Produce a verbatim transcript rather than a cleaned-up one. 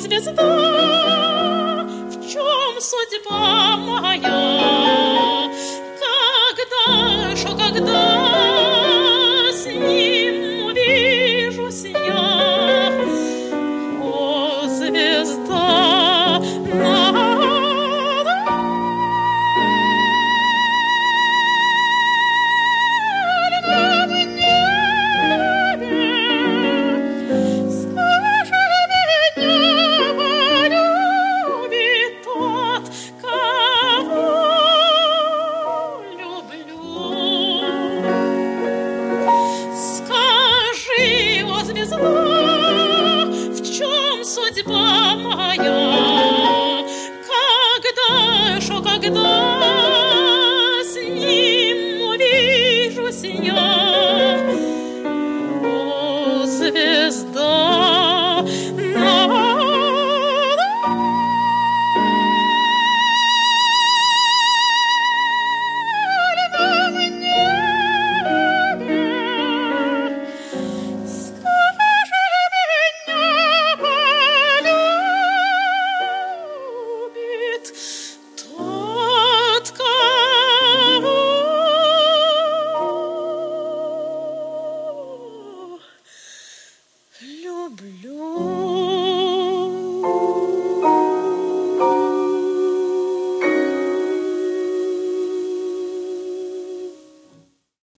звезда, в чем судьба моя? Когда ж, о, когда с ним увижусь я, о, звезда, на в чем судьба моя? Когда ж, о, когда с ним увижусь я, о, звезда, на люблю.